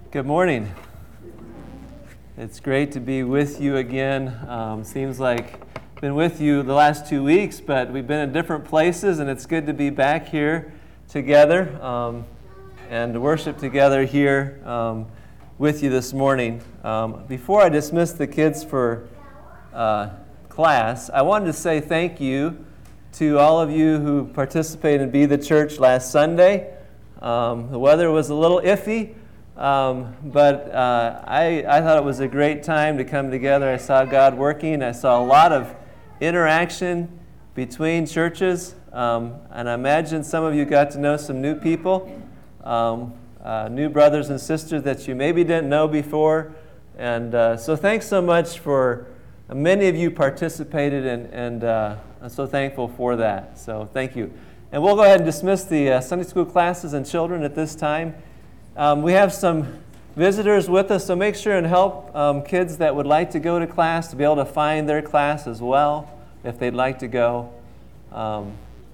Good morning. It's great to be with you again. Seems like I've been with you the last 2 weeks, but we've been in different places, and it's good to be back here together and to worship together here with you this morning. Before I dismiss the kids for class, I wanted to say thank you to all of you who participated in Be the Church last Sunday. The weather was a little iffy, but I thought it was a great time to come together. I saw God working. I saw a lot of interaction between churches, and I imagine some of you got to know some new people, new brothers and sisters that you maybe didn't know before. And so thanks so much for many of you participated, and I'm so thankful for that. So thank you. And we'll go ahead and dismiss the Sunday school classes and children at this time. We have some visitors with us, so make sure and help kids that would like to go to class to be able to find their class as well, if they'd like to go. So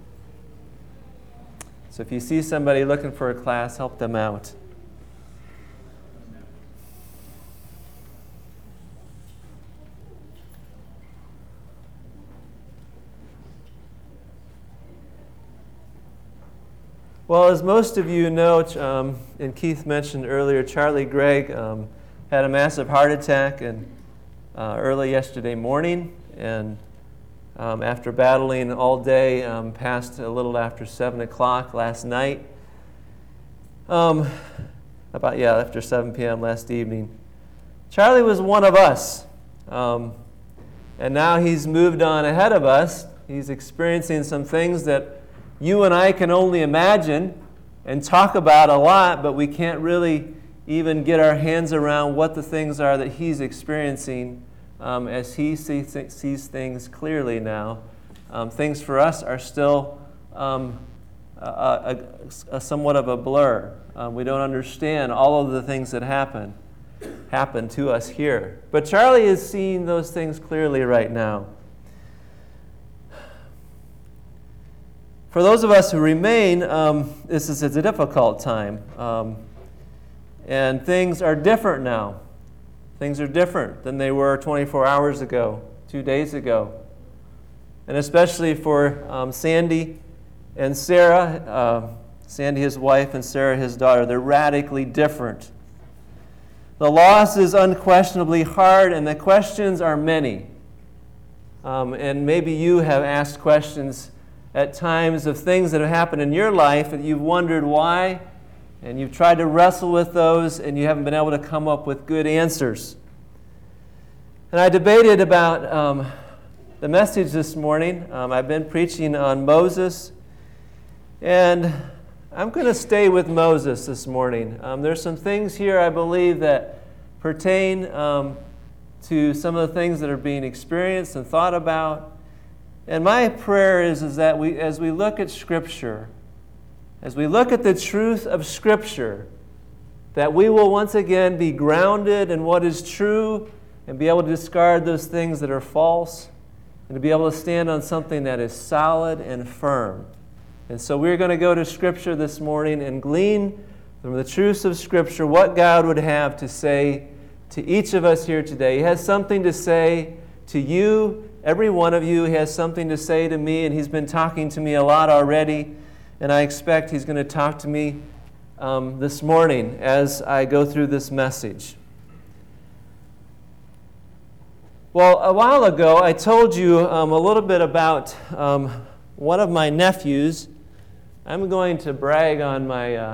if you see somebody looking for a class, help them out. Well, as most of you know, and Keith mentioned earlier, Charlie Gregg had a massive heart attack early yesterday morning, and after battling all day, passed a little after 7 o'clock last night. After 7 p.m. last evening. Charlie was one of us, and now he's moved on ahead of us. He's experiencing some things that you and I can only imagine and talk about a lot, but we can't really even get our hands around what the things are that he's experiencing as he sees things clearly now. Things for us are still somewhat of a blur. We don't understand all of the things that happen to us here. But Charlie is seeing those things clearly right now. For those of us who remain, it's a difficult time. And things are different now. Things are different than they were 24 hours ago, 2 days ago. And especially for Sandy and Sarah, Sandy his wife and Sarah his daughter, they're radically different. The loss is unquestionably hard, and the questions are many. And maybe you have asked questions at times of things that have happened in your life that you've wondered why, and you've tried to wrestle with those, and you haven't been able to come up with good answers. And I debated about the message this morning. I've been preaching on Moses, and I'm going to stay with Moses this morning. There's some things here I believe that pertain to some of the things that are being experienced and thought about. And my prayer is that as we look at Scripture, as we look at the truth of Scripture, that we will once again be grounded in what is true and be able to discard those things that are false and to be able to stand on something that is solid and firm. And so we're going to go to Scripture this morning and glean from the truths of Scripture what God would have to say to each of us here today. He has something to say to you. Every one of you has something to say to me, and he's been talking to me a lot already, and I expect he's going to talk to me this morning as I go through this message. Well, a while ago, I told you a little bit about one of my nephews. I'm going to brag on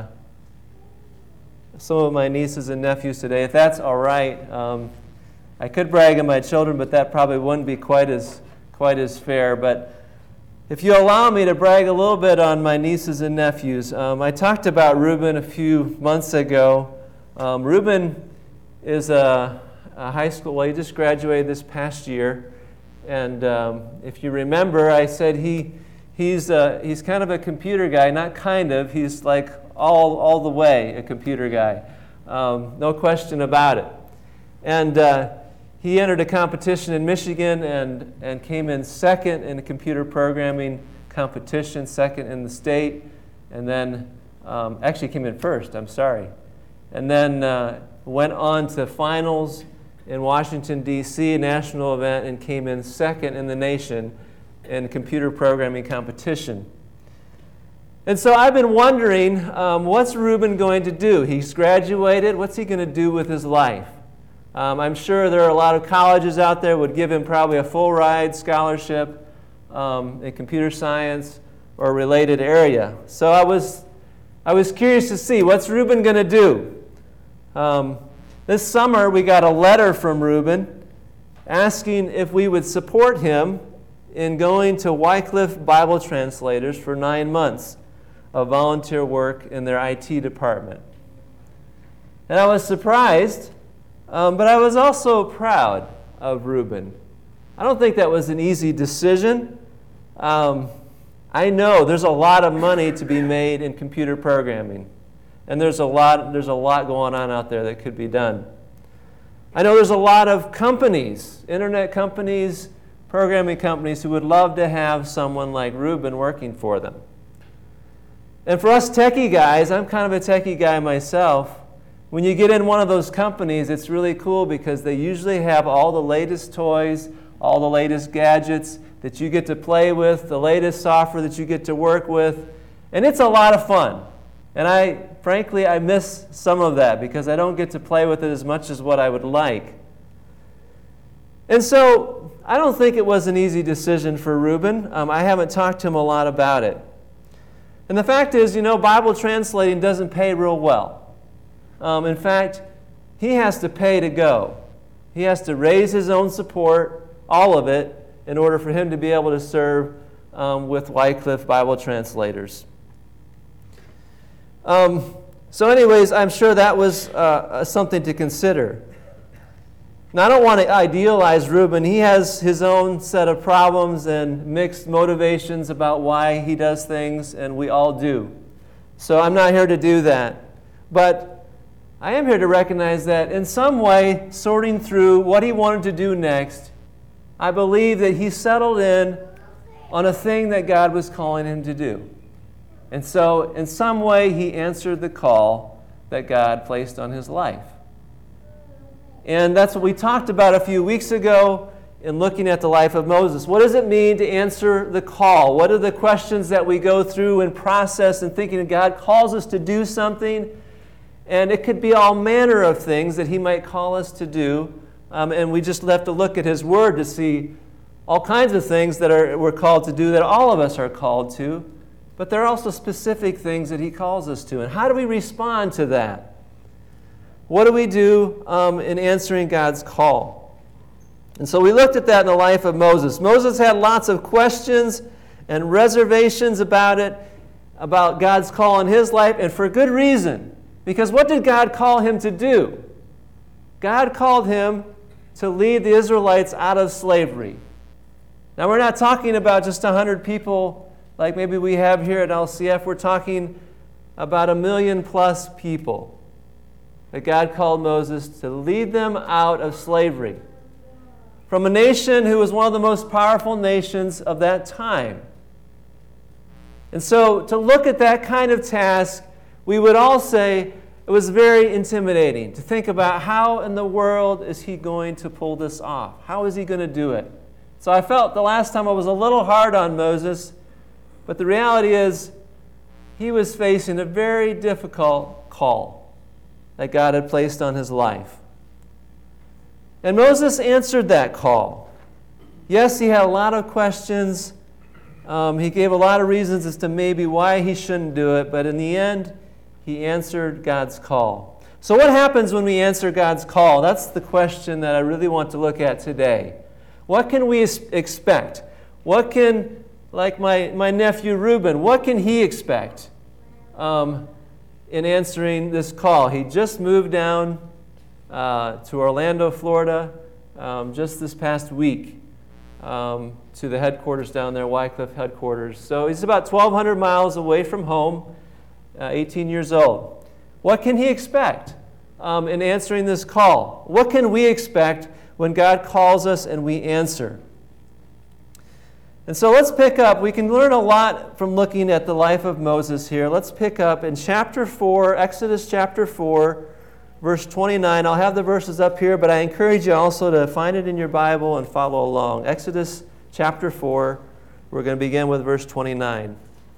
some of my nieces and nephews today, if that's all right. I could brag on my children, but that probably wouldn't be quite as fair. But if you allow me to brag a little bit on my nieces and nephews, I talked about Reuben a few months ago. Reuben is a high school. Well, he just graduated this past year, and if you remember, I said he's kind of a computer guy. Not kind of. He's like all the way a computer guy. No question about it. And he entered a competition in Michigan and came in second in a computer programming competition, second in the state, and then actually came in first, I'm sorry. And then went on to finals in Washington, D.C., a national event, and came in second in the nation in computer programming competition. And so I've been wondering, what's Ruben going to do? He's graduated. What's he going to do with his life? I'm sure there are a lot of colleges out there would give him probably a full ride scholarship in computer science or a related area. So I was curious to see, what's Ruben going to do? This summer we got a letter from Ruben asking if we would support him in going to Wycliffe Bible Translators for 9 months of volunteer work in their IT department. And I was surprised, but I was also proud of Ruben. I don't think that was an easy decision. I know there's a lot of money to be made in computer programming, and there's a lot going on out there that could be done. I know there's a lot of companies, internet companies, programming companies, who would love to have someone like Ruben working for them. And for us techie guys, I'm kind of a techie guy myself. When you get in one of those companies, it's really cool because they usually have all the latest toys, all the latest gadgets that you get to play with, the latest software that you get to work with, and it's a lot of fun. And frankly, I miss some of that because I don't get to play with it as much as what I would like. And so I don't think it was an easy decision for Ruben. I haven't talked to him a lot about it. And the fact is, Bible translating doesn't pay real well. In fact, he has to pay to go. He has to raise his own support, all of it, in order for him to be able to serve with Wycliffe Bible Translators. So anyways, I'm sure that was something to consider. Now, I don't want to idealize Ruben. He has his own set of problems and mixed motivations about why he does things, and we all do. So I'm not here to do that. But I am here to recognize that in some way, sorting through what he wanted to do next, I believe that he settled in on a thing that God was calling him to do. And so in some way, he answered the call that God placed on his life. And that's what we talked about a few weeks ago in looking at the life of Moses. What does it mean to answer the call? What are the questions that we go through and process and thinking that God calls us to do something? And it could be all manner of things that he might call us to do. And we just have to look at his word to see all kinds of things that we're called to do, that all of us are called to. But there are also specific things that he calls us to. And how do we respond to that? What do we do in answering God's call? And so we looked at that in the life of Moses. Moses had lots of questions and reservations about it, about God's call in his life, and for good reason. Because what did God call him to do? God called him to lead the Israelites out of slavery. Now, we're not talking about just 100 people like maybe we have here at LCF. We're talking about 1 million plus people that God called Moses to lead them out of slavery from a nation who was one of the most powerful nations of that time. And so to look at that kind of task, we would all say it was very intimidating to think about how in the world is he going to pull this off? How is he going to do it? So I felt the last time I was a little hard on Moses, but the reality is he was facing a very difficult call that God had placed on his life. And Moses answered that call. Yes, he had a lot of questions. He gave a lot of reasons as to maybe why he shouldn't do it, but in the end, he answered God's call. So what happens when we answer God's call? That's the question that I really want to look at today. What can we expect? What can, like my nephew Ruben, what can he expect in answering this call? He just moved down to Orlando, Florida, just this past week to the headquarters down there, Wycliffe headquarters. So he's about 1,200 miles away from home, 18 years old. What can he expect in answering this call? What can we expect when God calls us and we answer? And so let's pick up. We can learn a lot from looking at the life of Moses here. Let's pick up in chapter 4, Exodus chapter 4, verse 29. I'll have the verses up here, but I encourage you also to find it in your Bible and follow along. Exodus chapter 4, we're going to begin with verse 29.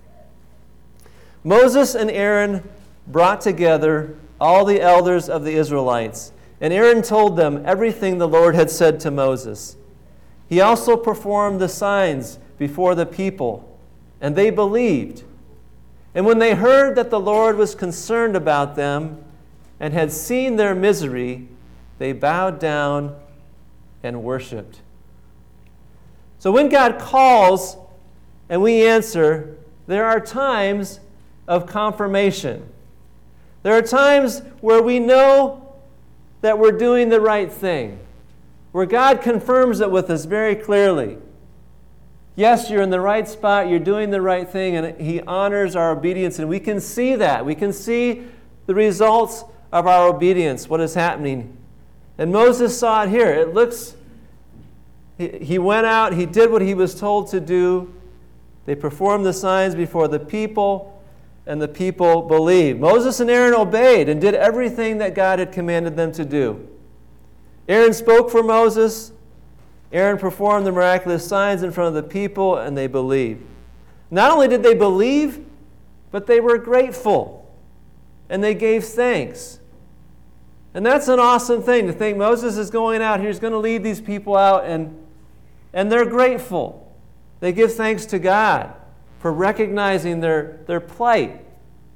Moses and Aaron brought together all the elders of the Israelites, and Aaron told them everything the Lord had said to Moses. He also performed the signs before the people, and they believed. And when they heard that the Lord was concerned about them and had seen their misery, they bowed down and worshiped. So when God calls and we answer, there are times of confirmation. There are times where we know that we're doing the right thing, where God confirms it with us very clearly. Yes, you're in the right spot, you're doing the right thing, and He honors our obedience, and we can see that. We can see the results of our obedience, what is happening. And Moses saw it here. It looks, he went out, he did what he was told to do. They performed the signs before the people, and the people believed. Moses and Aaron obeyed and did everything that God had commanded them to do. Aaron spoke for Moses. Aaron performed the miraculous signs in front of the people, and they believed. Not only did they believe, but they were grateful, and they gave thanks. And that's an awesome thing, to think Moses is going out here, he's going to lead these people out, and they're grateful. They give thanks to God for recognizing their plight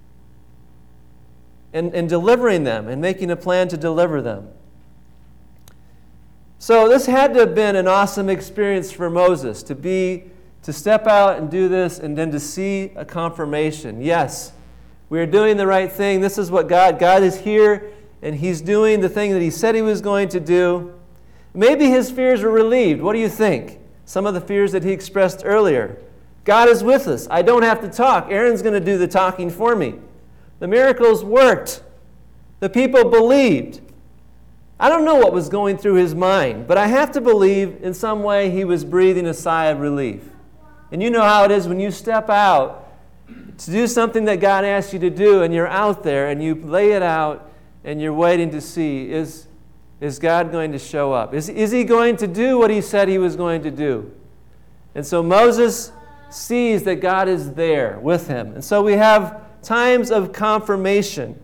and delivering them and making a plan to deliver them. So this had to have been an awesome experience for Moses, to step out and do this and then to see a confirmation. Yes, we are doing the right thing. This is what God is here, and He's doing the thing that He said He was going to do. Maybe his fears were relieved. What do you think? Some of the fears that he expressed earlier. God is with us. I don't have to talk. Aaron's going to do the talking for me. The miracles worked. The people believed. I don't know what was going through his mind, but I have to believe in some way he was breathing a sigh of relief. And you know how it is when you step out to do something that God asks you to do, and you're out there and you lay it out and you're waiting to see, is God going to show up? Is He going to do what He said He was going to do? And so Moses sees that God is there with him. And so we have times of confirmation.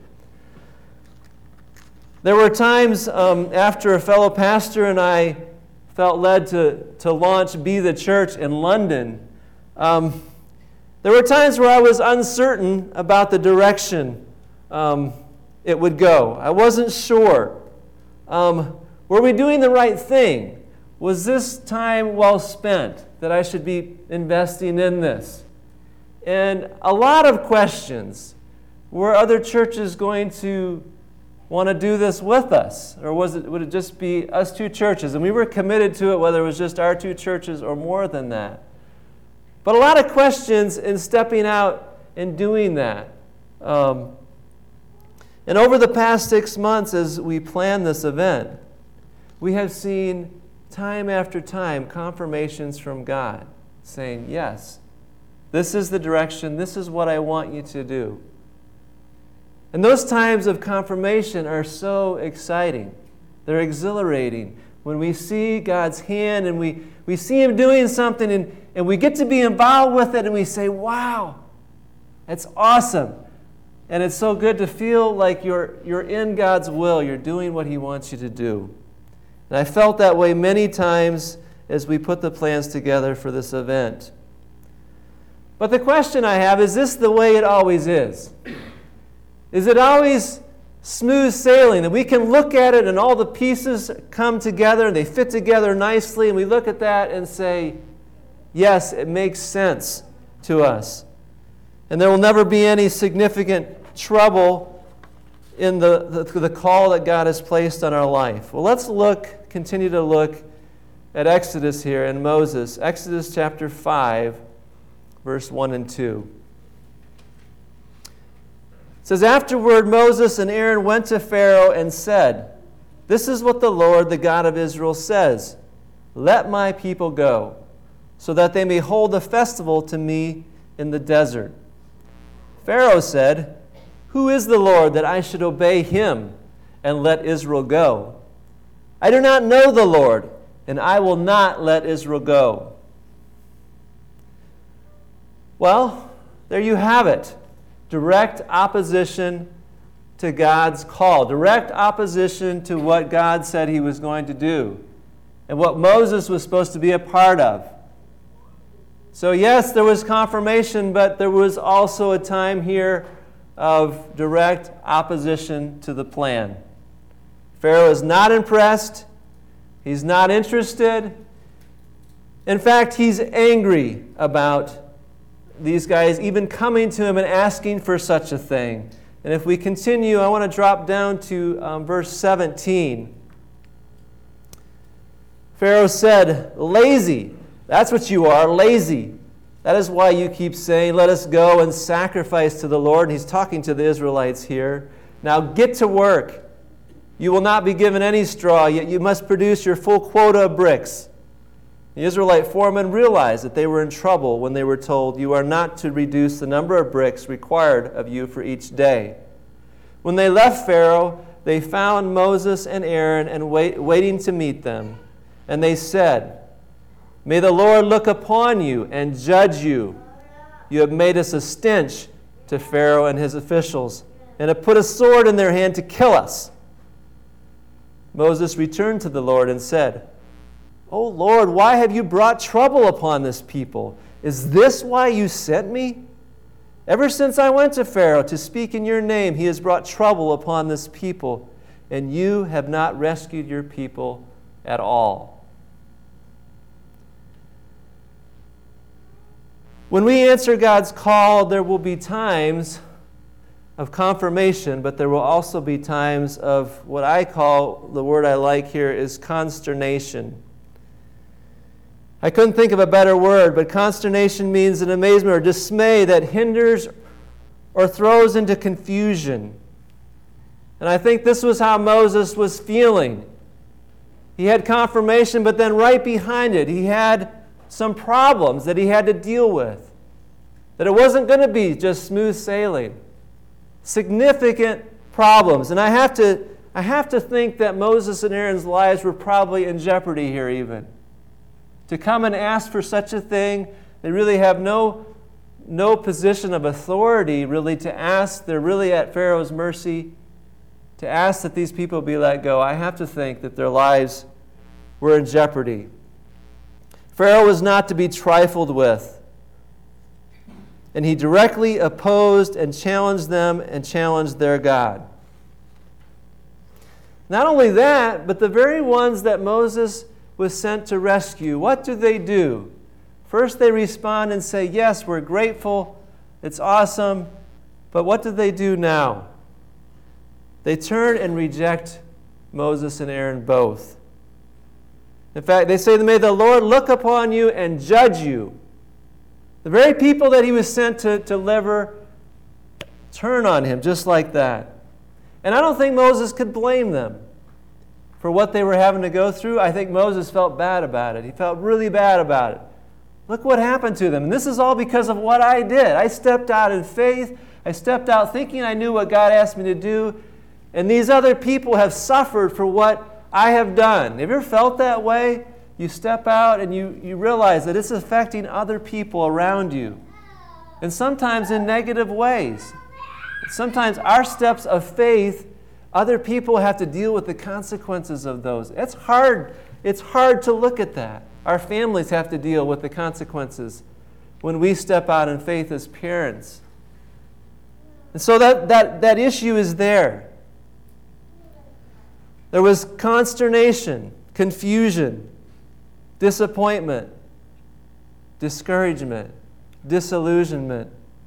There were times after a fellow pastor and I felt led to launch Be the Church in London. There were times where I was uncertain about the direction it would go. I wasn't sure. Were we doing the right thing? Was this time well spent that I should be investing in this? And a lot of questions. Were other churches going to want to do this with us? Or would it just be us two churches? And we were committed to it, whether it was just our two churches or more than that. But a lot of questions in stepping out and doing that. And over the past 6 months, as we planned this event, we have seen time after time confirmations from God saying, yes, this is the direction, this is what I want you to do. And those times of confirmation are so exciting. They're exhilarating. When we see God's hand and we see Him doing something and we get to be involved with it and we say, wow, that's awesome. And it's so good to feel like you're in God's will. You're doing what He wants you to do. And I felt that way many times as we put the plans together for this event. But the question I have, is this the way it always is? Is it always smooth sailing, that we can look at it and all the pieces come together and they fit together nicely, and we look at that and say, yes, it makes sense to us. And there will never be any significant trouble in the call that God has placed on our life. Well, let's continue to look at Exodus here and Moses. Exodus chapter 5, verse 1 and 2. It says, afterward Moses and Aaron went to Pharaoh and said, this is what the Lord, the God of Israel, says. Let my people go, so that they may hold a festival to me in the desert. Pharaoh said, who is the Lord that I should obey Him and let Israel go. I do not know the Lord, and I will not let Israel go. Well, there you have it. Direct opposition to God's call. Direct opposition to what God said he was going to do and what Moses was supposed to be a part of. So yes, there was confirmation, but there was also a time here of direct opposition to the plan. Pharaoh is not impressed. He's not interested. In fact, he's angry about these guys even coming to him and asking for such a thing. And if we continue, I want to drop down to verse 17. Pharaoh said, "Lazy, that's what you are, lazy. That is why you keep saying, 'Let us go and sacrifice to the Lord.'" And he's talking to the Israelites here. "Now get to work. You will not be given any straw, yet you must produce your full quota of bricks." The Israelite foremen realized that they were in trouble when they were told, "You are not to reduce the number of bricks required of you for each day." When they left Pharaoh, they found Moses and Aaron and waiting to meet them. And they said, "May the Lord look upon you and judge you. You have made us a stench to Pharaoh and his officials, and have put a sword in their hand to kill us." Moses returned to the Lord and said, "O Lord, why have you brought trouble upon this people? Is this why you sent me? Ever since I went to Pharaoh to speak in your name, he has brought trouble upon this people, and you have not rescued your people at all." When we answer God's call, there will be times of confirmation, but there will also be times of what I call, the word I like here is consternation. I couldn't think of a better word, but consternation means an amazement or dismay that hinders or throws into confusion. And I think this was how Moses was feeling. He had confirmation, but then right behind it, he had some problems that he had to deal with. That it wasn't going to be just smooth sailing. Significant problems. And I have to think that Moses and Aaron's lives were probably in jeopardy here even. To come and ask for such a thing, they really have no position of authority really to ask. They're really at Pharaoh's mercy to ask that these people be let go. I have to think that their lives were in jeopardy. Pharaoh was not to be trifled with. And he directly opposed and challenged them and challenged their God. Not only that, but the very ones that Moses was sent to rescue, what do? First they respond and say, "Yes, we're grateful, it's awesome," but what do they do now? They turn and reject Moses and Aaron both. In fact, they say, "May the Lord look upon you and judge you." The very people that he was sent to deliver turn on him just like that. And I don't think Moses could blame them for what they were having to go through. I think Moses felt bad about it. He felt really bad about it. Look what happened to them. And this is all because of what I did. I stepped out in faith. I stepped out thinking I knew what God asked me to do. And these other people have suffered for what I have done. Have you ever felt that way? You step out and you realize that it's affecting other people around you. And sometimes in negative ways. Sometimes our steps of faith, other people have to deal with the consequences of those. It's hard. It's hard to look at that. Our families have to deal with the consequences when we step out in faith as parents. And so that issue is there. There was consternation, confusion, disappointment, discouragement, disillusionment.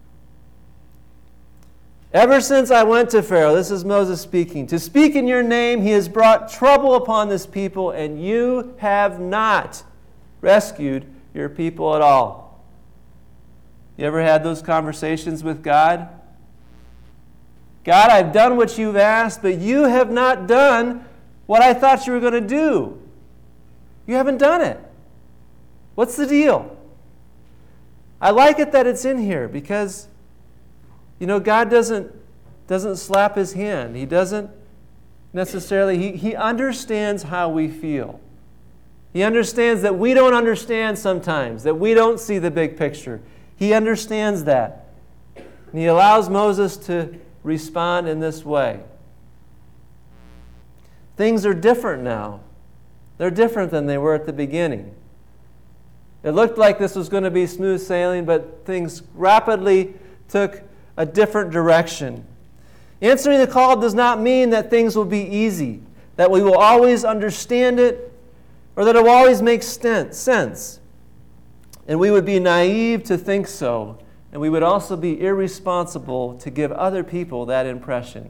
Ever since I went to Pharaoh, this is Moses speaking, to speak in your name, he has brought trouble upon this people, and you have not rescued your people at all. You ever had those conversations with God? God, I've done what you've asked, but you have not done what I thought you were going to do. You haven't done it. What's the deal? I like it that it's in here because, God doesn't slap his hand. He doesn't necessarily. He understands how we feel. He understands that we don't understand sometimes, that we don't see the big picture. He understands that. And he allows Moses to respond in this way. Things are different now. They're different than they were at the beginning. It looked like this was going to be smooth sailing, but things rapidly took a different direction. Answering the call does not mean that things will be easy, that we will always understand it, or that it will always make sense. And we would be naive to think so, and we would also be irresponsible to give other people that impression.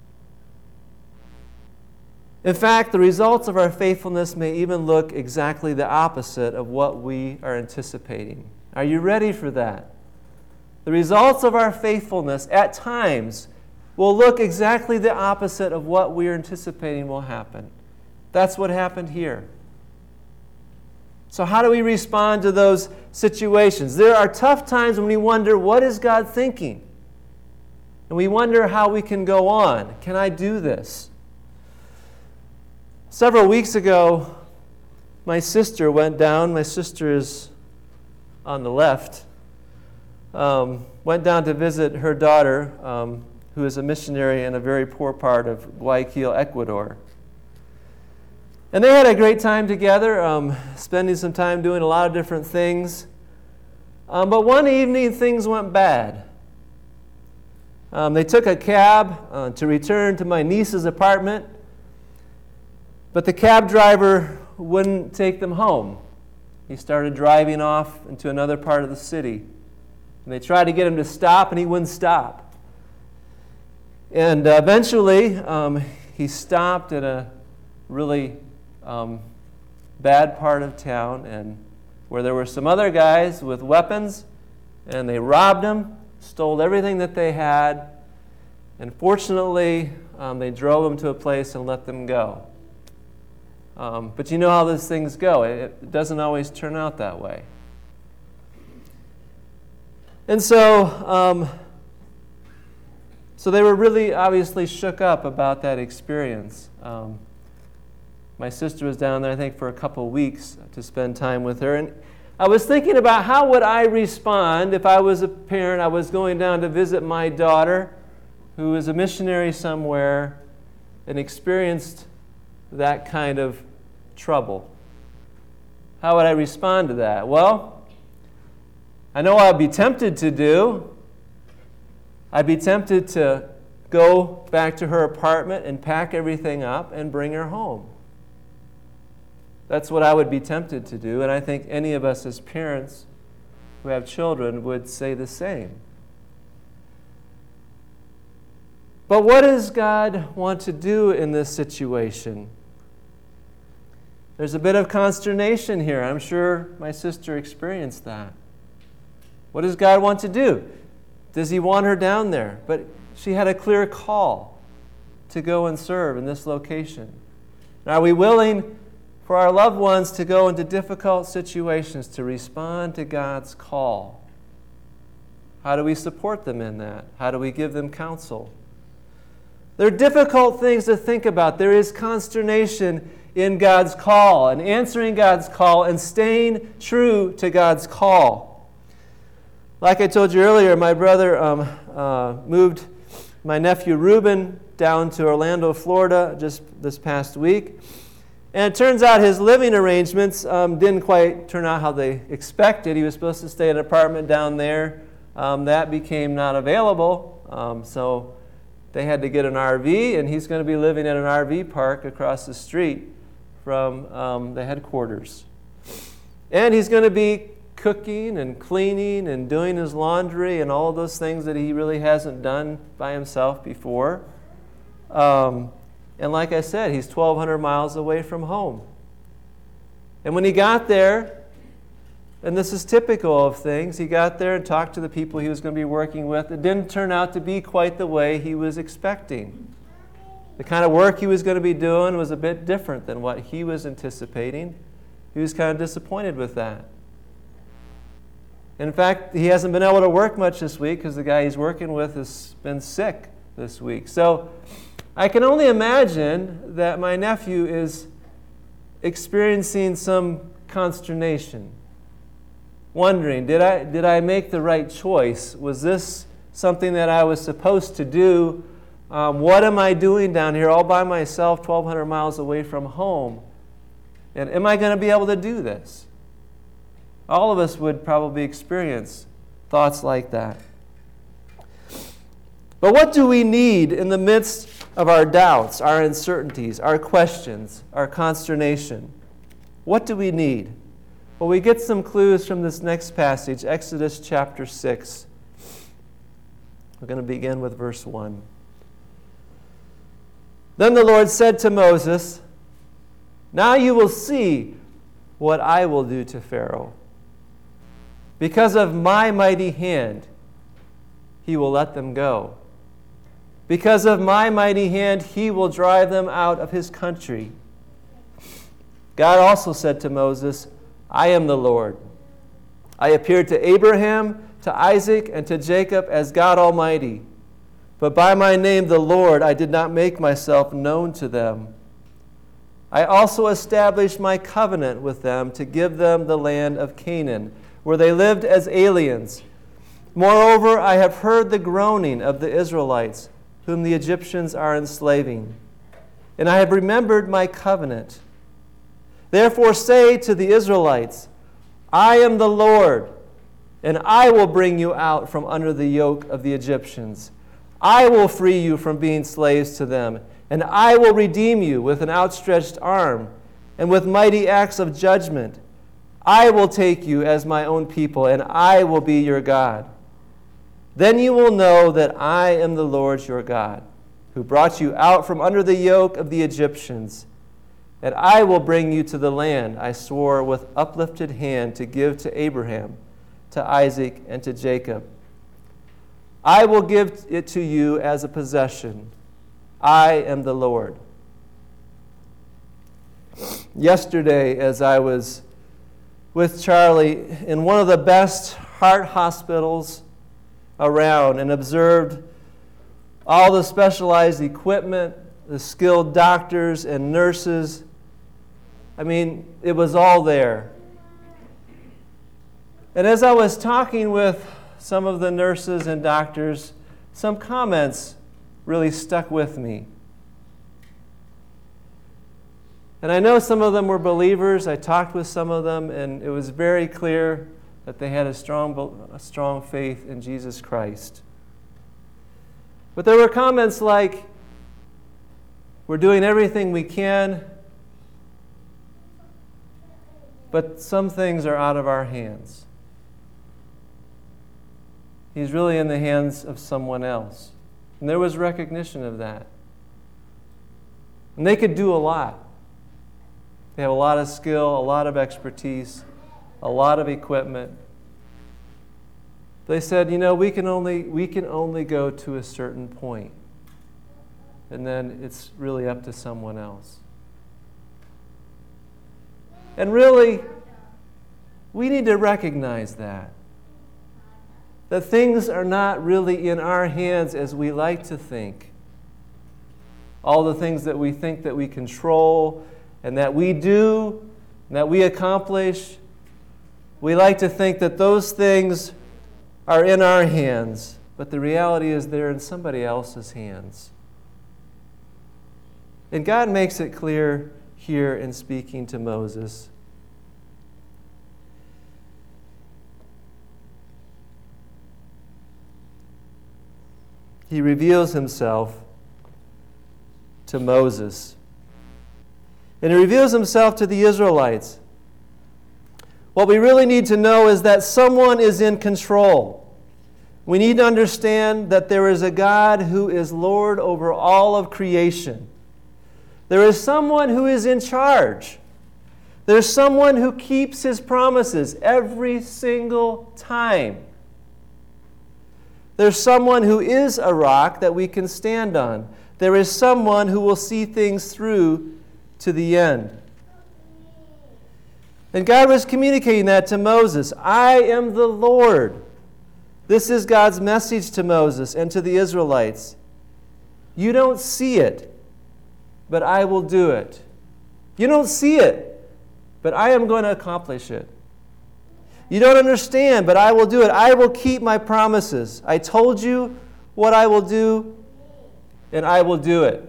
In fact, the results of our faithfulness may even look exactly the opposite of what we are anticipating. Are you ready for that? The results of our faithfulness at times will look exactly the opposite of what we are anticipating will happen. That's what happened here. So how do we respond to those situations? There are tough times when we wonder, what is God thinking? And we wonder how we can go on. Can I do this? Several weeks ago, my sister went down. My sister is on the left. Went down to visit her daughter, who is a missionary in a very poor part of Guayaquil, Ecuador. And they had a great time together, spending some time doing a lot of different things. But one evening, things went bad. They took a cab to return to my niece's apartment, but the cab driver wouldn't take them home. He started driving off into another part of the city. And they tried to get him to stop, and he wouldn't stop. And eventually, he stopped at a really bad part of town, and where there were some other guys with weapons, and they robbed him, stole everything that they had, and fortunately, they drove him to a place and let them go. But you know how those things go. It doesn't always turn out that way. And so they were really obviously shook up about that experience. My sister was down there, I think, for a couple weeks to spend time with her. And I was thinking about how would I respond if I was a parent. I was going down to visit my daughter, who is a missionary somewhere, and experienced that kind of trouble. How would I respond to that? Well, I know I'd be tempted to do. I'd be tempted to go back to her apartment and pack everything up and bring her home. That's what I would be tempted to do, and I think any of us as parents who have children would say the same. But what does God want to do in this situation? There's a bit of consternation here. I'm sure my sister experienced that. What does God want to do? Does He want her down there? But she had a clear call to go and serve in this location. Are we willing for our loved ones to go into difficult situations to respond to God's call? How do we support them in that? How do we give them counsel? There are difficult things to think about. There is consternation in God's call and answering God's call and staying true to God's call. Like I told you earlier, my brother moved my nephew Reuben down to Orlando, Florida just this past week. And it turns out his living arrangements didn't quite turn out how they expected. He was supposed to stay in an apartment down there. That became not available. So they had to get an RV, and he's going to be living at an RV park across the street from the headquarters. And he's going to be cooking and cleaning and doing his laundry and all of those things that he really hasn't done by himself before. And like I said, he's 1,200 miles away from home. And when he got there, and this is typical of things, he got there and talked to the people he was going to be working with. It didn't turn out to be quite the way he was expecting. The kind of work he was going to be doing was a bit different than what he was anticipating. He was kind of disappointed with that. In fact, he hasn't been able to work much this week because the guy he's working with has been sick this week. So I can only imagine that my nephew is experiencing some consternation, wondering, did I make the right choice? Was this something that I was supposed to do? What am I doing down here all by myself, 1,200 miles away from home? And am I going to be able to do this? All of us would probably experience thoughts like that. But what do we need in the midst of our doubts, our uncertainties, our questions, our consternation? What do we need? Well, we get some clues from this next passage, Exodus chapter 6. We're going to begin with verse 1. Then the Lord said to Moses, "Now you will see what I will do to Pharaoh. Because of my mighty hand, he will let them go. Because of my mighty hand, he will drive them out of his country." God also said to Moses, "I am the Lord. I appeared to Abraham, to Isaac, and to Jacob as God Almighty. But by my name, the Lord, I did not make myself known to them. I also established my covenant with them to give them the land of Canaan, where they lived as aliens. Moreover, I have heard the groaning of the Israelites, whom the Egyptians are enslaving. And I have remembered my covenant. Therefore say to the Israelites, I am the Lord, and I will bring you out from under the yoke of the Egyptians. I will free you from being slaves to them, and I will redeem you with an outstretched arm and with mighty acts of judgment. I will take you as my own people, and I will be your God. Then you will know that I am the Lord your God, who brought you out from under the yoke of the Egyptians. And I will bring you to the land I swore with uplifted hand to give to Abraham, to Isaac, and to Jacob. I will give it to you as a possession. I am the Lord." Yesterday, as I was with Charlie in one of the best heart hospitals around and observed all the specialized equipment, the skilled doctors and nurses, it was all there. And as I was talking with some of the nurses and doctors, some comments really stuck with me. And I know some of them were believers. I talked with some of them, and it was very clear that they had a strong faith in Jesus Christ. But there were comments like, we're doing everything we can, but some things are out of our hands. He's really in the hands of someone else. And there was recognition of that. And they could do a lot. They have a lot of skill, a lot of expertise, a lot of equipment. They said, we can only go to a certain point. And then it's really up to someone else. And really, we need to recognize that things are not really in our hands as we like to think. All the things that we think that we control and that we do, and that we accomplish, we like to think that those things are in our hands, but the reality is they're in somebody else's hands. And God makes it clear here in speaking to Moses. He reveals himself to Moses. And he reveals himself to the Israelites. What we really need to know is that someone is in control. We need to understand that there is a God who is Lord over all of creation. There is someone who is in charge. There's someone who keeps his promises every single time. There's someone who is a rock that we can stand on. There is someone who will see things through to the end. And God was communicating that to Moses. I am the Lord. This is God's message to Moses and to the Israelites. You don't see it, but I will do it. You don't see it, but I am going to accomplish it. You don't understand, but I will do it. I will keep my promises. I told you what I will do, and I will do it.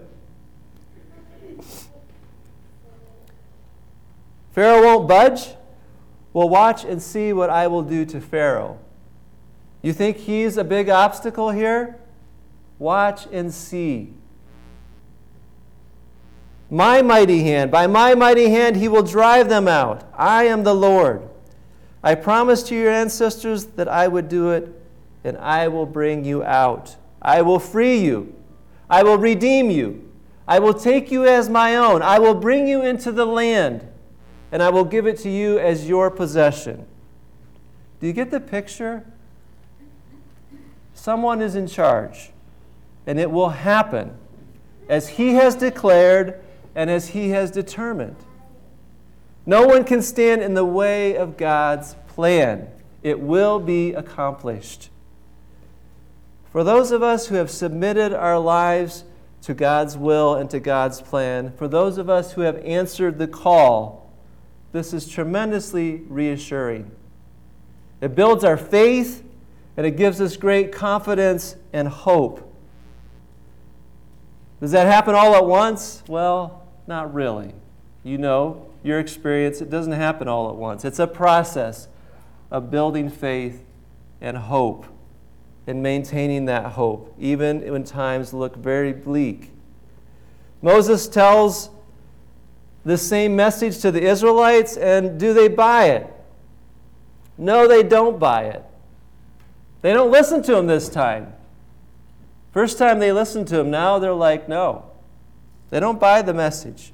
Pharaoh won't budge. Well, watch and see what I will do to Pharaoh. You think he's a big obstacle here? Watch and see. My mighty hand, by my mighty hand he will drive them out. I am the Lord. I promised to your ancestors that I would do it, and I will bring you out. I will free you. I will redeem you. I will take you as my own. I will bring you into the land, and I will give it to you as your possession. Do you get the picture? Someone is in charge, and it will happen as he has declared and as he has determined. No one can stand in the way of God's plan. It will be accomplished. For those of us who have submitted our lives to God's will and to God's plan, for those of us who have answered the call, this is tremendously reassuring. It builds our faith, and it gives us great confidence and hope. Does that happen all at once? Well, not really. You know, your experience, it doesn't happen all at once. It's a process of building faith and hope and maintaining that hope, even when times look very bleak. Moses tells the same message to the Israelites, and do they buy it? No, they don't buy it. They don't listen to him this time. First time they listened to him, now they're like, no. They don't buy the message.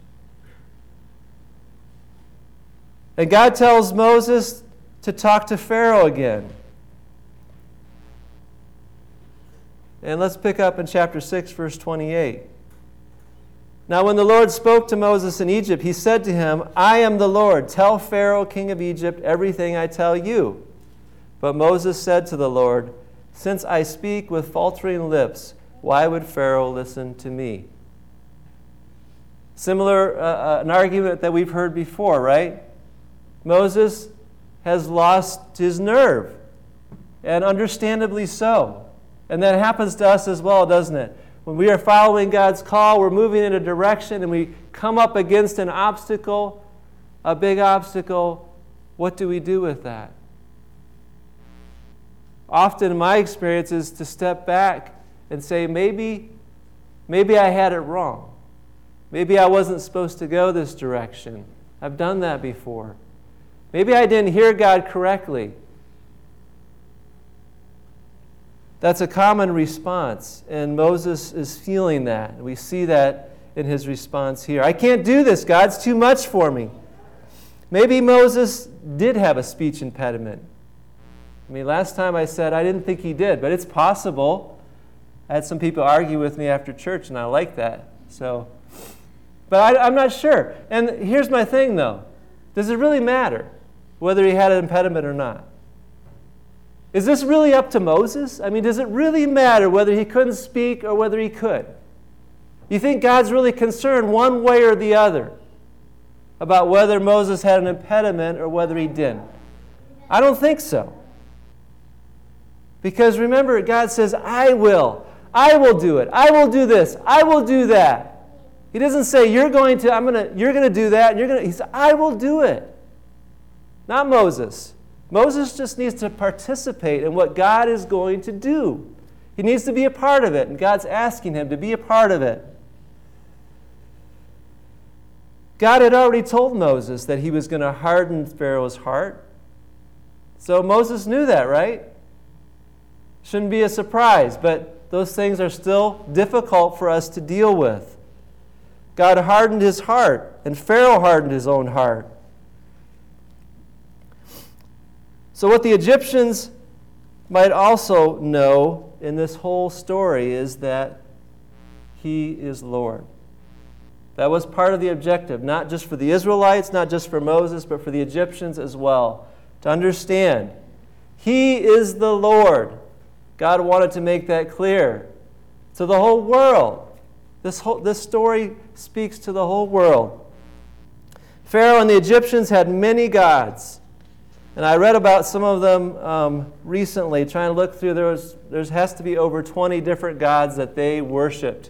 And God tells Moses to talk to Pharaoh again. And let's pick up in chapter 6, verse 28. Now when the Lord spoke to Moses in Egypt, he said to him, I am the Lord. Tell Pharaoh, king of Egypt, everything I tell you. But Moses said to the Lord, since I speak with faltering lips, why would Pharaoh listen to me? Similar, an argument that we've heard before, right? Moses has lost his nerve, and understandably so. And that happens to us as well, doesn't it? When we are following God's call, we're moving in a direction, and we come up against an obstacle, a big obstacle. What do we do with that? Often my experience is to step back and say, maybe I had it wrong. Maybe I wasn't supposed to go this direction. I've done that before. Maybe I didn't hear God correctly. That's a common response, and Moses is feeling that. We see that in his response here. I can't do this, God. It's too much for me. Maybe Moses did have a speech impediment. I mean, last time I said I didn't think he did, but it's possible. I had some people argue with me after church, and I like that. But I'm not sure. And here's my thing, though. Does it really matter whether he had an impediment or not? Is this really up to Moses? I mean, does it really matter whether he couldn't speak or whether he could? You think God's really concerned one way or the other about whether Moses had an impediment or whether he didn't? I don't think so. Because remember, God says, I will do it. I will do this. I will do that. He doesn't say, you're going to do that, and he said, I will do it. Not Moses. Moses just needs to participate in what God is going to do. He needs to be a part of it, and God's asking him to be a part of it. God had already told Moses that he was going to harden Pharaoh's heart. So Moses knew that, right? Shouldn't be a surprise, but those things are still difficult for us to deal with. God hardened his heart, and Pharaoh hardened his own heart. So what the Egyptians might also know in this whole story is that he is Lord. That was part of the objective, not just for the Israelites, not just for Moses, but for the Egyptians as well, to understand he is the Lord. God wanted to make that clear to the whole world. This story speaks to the whole world. Pharaoh and the Egyptians had many gods. And I read about some of them recently, trying to look through. There has to be over 20 different gods that they worshipped.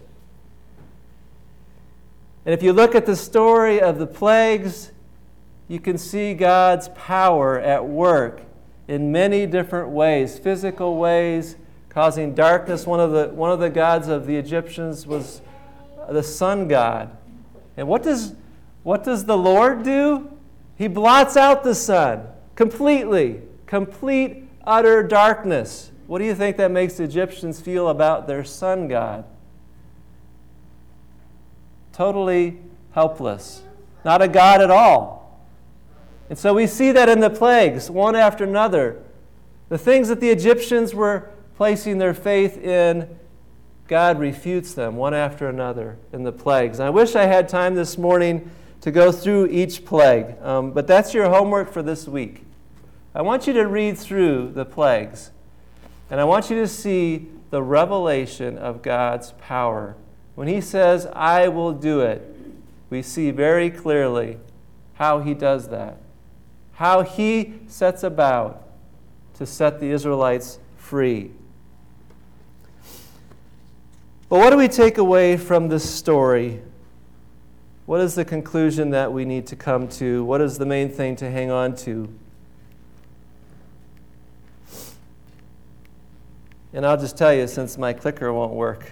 And if you look at the story of the plagues, you can see God's power at work in many different ways, physical ways, causing darkness. One of the gods of the Egyptians was the sun god. And what does the Lord do? He blots out the sun completely, complete, utter darkness. What do you think that makes the Egyptians feel about their sun god? Totally helpless, not a god at all. And so we see that in the plagues, one after another. The things that the Egyptians were placing their faith in, God refutes them one after another in the plagues. And I wish I had time this morning to go through each plague, but that's your homework for this week. I want you to read through the plagues, and I want you to see the revelation of God's power. When He says, I will do it, we see very clearly how He does that, how He sets about to set the Israelites free. But what do we take away from this story? What is the conclusion that we need to come to? What is the main thing to hang on to? And I'll just tell you, since my clicker won't work.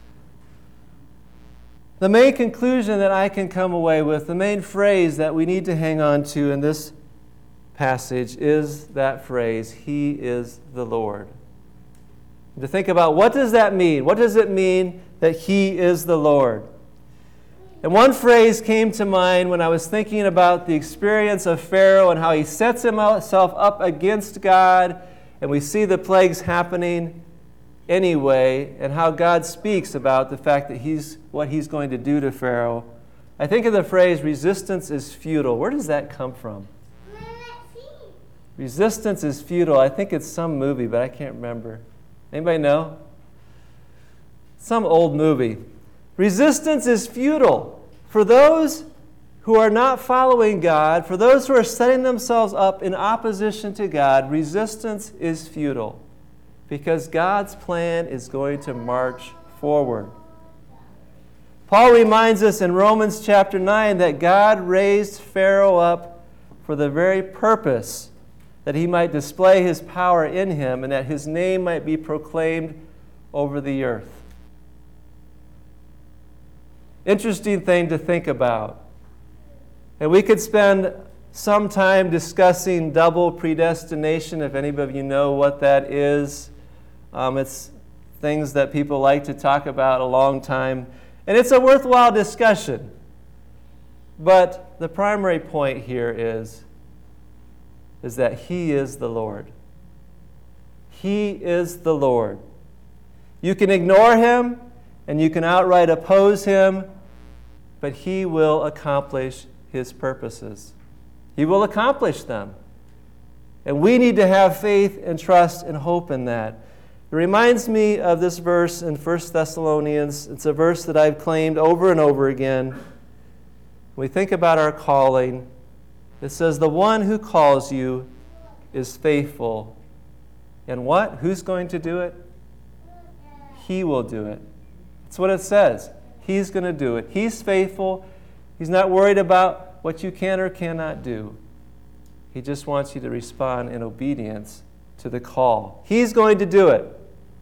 The main conclusion that I can come away with, the main phrase that we need to hang on to in this passage is that phrase, He is the Lord. To think about, what does that mean? What does it mean that He is the Lord? And one phrase came to mind when I was thinking about the experience of Pharaoh and how he sets himself up against God, and we see the plagues happening anyway, and how God speaks about the fact that what He's going to do to Pharaoh. I think of the phrase, resistance is futile. Where does that come from? Resistance is futile. I think it's some movie, but I can't remember. Anybody know? Some old movie. Resistance is futile. For those who are not following God, for those who are setting themselves up in opposition to God, resistance is futile, because God's plan is going to march forward. Paul reminds us in Romans chapter 9 that God raised Pharaoh up for the very purpose that he might display His power in him and that His name might be proclaimed over the earth. Interesting thing to think about. And we could spend some time discussing double predestination, if any of you know what that is. It's things that people like to talk about a long time. And it's a worthwhile discussion. But the primary point here is that He is the Lord. He is the Lord. You can ignore Him, and you can outright oppose Him, but He will accomplish His purposes. He will accomplish them. And we need to have faith and trust and hope in that. It reminds me of this verse in 1 Thessalonians. It's a verse that I've claimed over and over again. When we think about our calling, it says, the one who calls you is faithful. And what? Who's going to do it? He will do it. That's what it says. He's going to do it. He's faithful. He's not worried about what you can or cannot do. He just wants you to respond in obedience to the call. He's going to do it.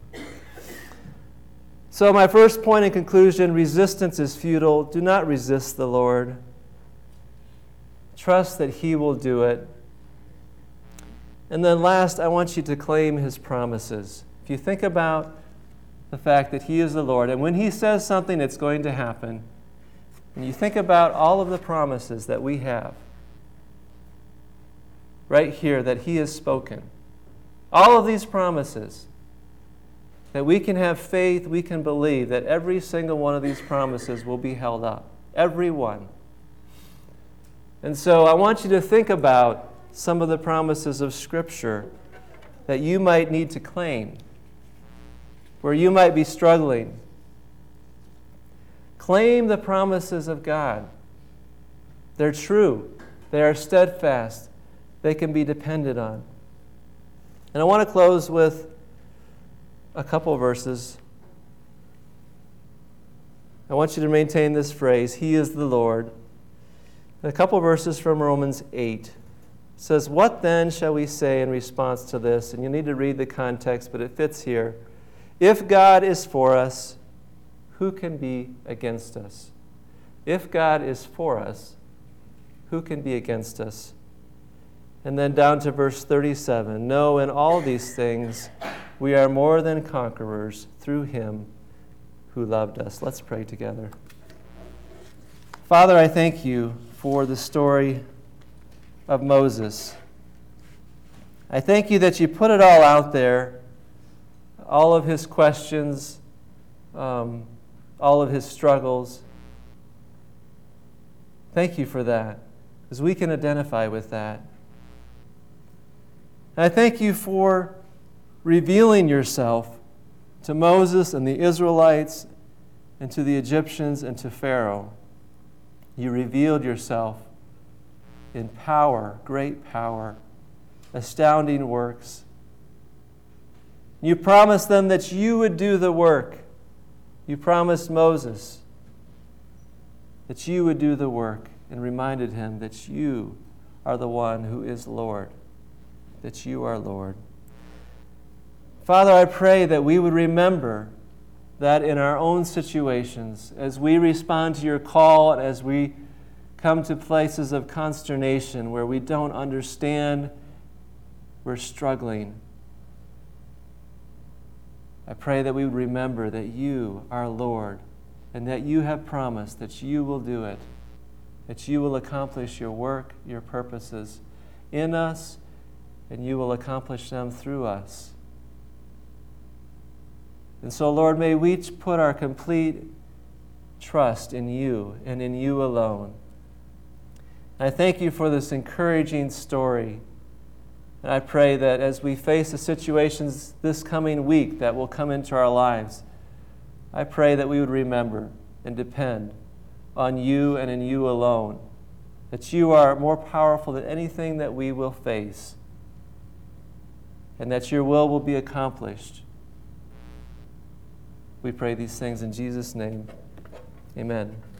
So my first point in conclusion, resistance is futile. Do not resist the Lord. Trust that He will do it. And then last, I want you to claim His promises. If you think about the fact that He is the Lord, and when He says something, it's going to happen, and you think about all of the promises that we have right here that He has spoken, all of these promises, that we can have faith, we can believe that every single one of these promises will be held up. Every one. And so I want you to think about some of the promises of Scripture that you might need to claim, where you might be struggling. Claim the promises of God. They're true. They are steadfast. They can be depended on. And I want to close with a couple verses. I want you to maintain this phrase, He is the Lord. And a couple verses from Romans 8. It says, "What then shall we say in response to this?" And you need to read the context, but it fits here. "If God is for us, who can be against us?" If God is for us, who can be against us? And then down to verse 37. "No, in all these things we are more than conquerors through Him who loved us." Let's pray together. Father, I thank you for the story of Moses. I thank you that you put it all out there, all of his questions, all of his struggles. Thank you for that, because we can identify with that. And I thank you for revealing yourself to Moses and the Israelites and to the Egyptians and to Pharaoh. You revealed yourself in power, great power, astounding works. You promised them that you would do the work. You promised Moses that you would do the work and reminded him that you are the one who is Lord, that you are Lord. Father, I pray that we would remember that in our own situations, as we respond to your call and as we come to places of consternation where we don't understand, we're struggling. I pray that we would remember that you are Lord and that you have promised that you will do it, that you will accomplish your work, your purposes in us, and you will accomplish them through us. And so, Lord, may we put our complete trust in you and in you alone. And I thank you for this encouraging story. And I pray that as we face the situations this coming week that will come into our lives, I pray that we would remember and depend on you and in you alone, that you are more powerful than anything that we will face, and that your will be accomplished. We pray these things in Jesus' name. Amen.